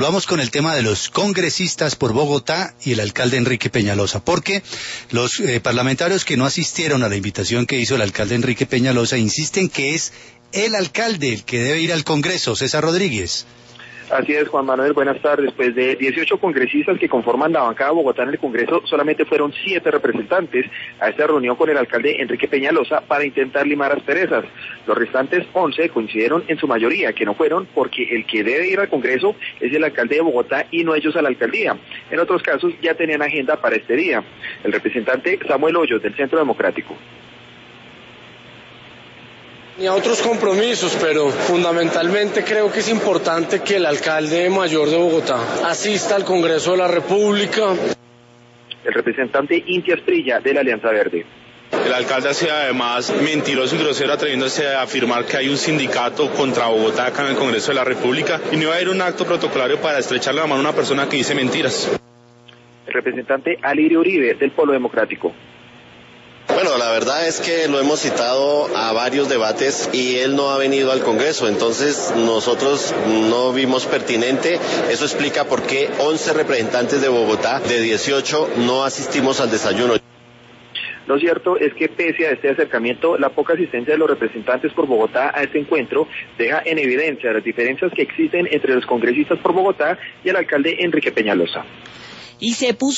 Vamos con el tema de los congresistas por Bogotá y el alcalde Enrique Peñalosa, porque los parlamentarios que no asistieron a la invitación que hizo el alcalde Enrique Peñalosa insisten que es el alcalde el que debe ir al Congreso. César Rodríguez. Así es, Juan Manuel, buenas tardes. Pues de 18 congresistas que conforman la bancada de Bogotá en el Congreso, solamente fueron 7 representantes a esta reunión con el alcalde Enrique Peñalosa para intentar limar asperezas. Los restantes 11 coincidieron en su mayoría que no fueron porque el que debe ir al Congreso es el alcalde de Bogotá y no ellos a la alcaldía. En otros casos ya tenían agenda para este día. El representante Samuel Hoyos del Centro Democrático. Y a otros compromisos, pero fundamentalmente creo que es importante que el alcalde mayor de Bogotá asista al Congreso de la República. El representante Inti Asprilla de la Alianza Verde. El alcalde ha sido además mentiroso y grosero atreviéndose a afirmar que hay un sindicato contra Bogotá acá en el Congreso de la República y no va a haber un acto protocolario para estrecharle la mano a una persona que dice mentiras. El representante Alirio Uribe del Polo Democrático. Bueno, la verdad es que lo hemos citado a varios debates y él no ha venido al Congreso, entonces nosotros no vimos pertinente. Eso explica por qué 11 representantes de Bogotá, de 18, no asistimos al desayuno. Lo cierto es que pese a este acercamiento, la poca asistencia de los representantes por Bogotá a este encuentro deja en evidencia las diferencias que existen entre los congresistas por Bogotá y el alcalde Enrique Peñalosa. Y se puso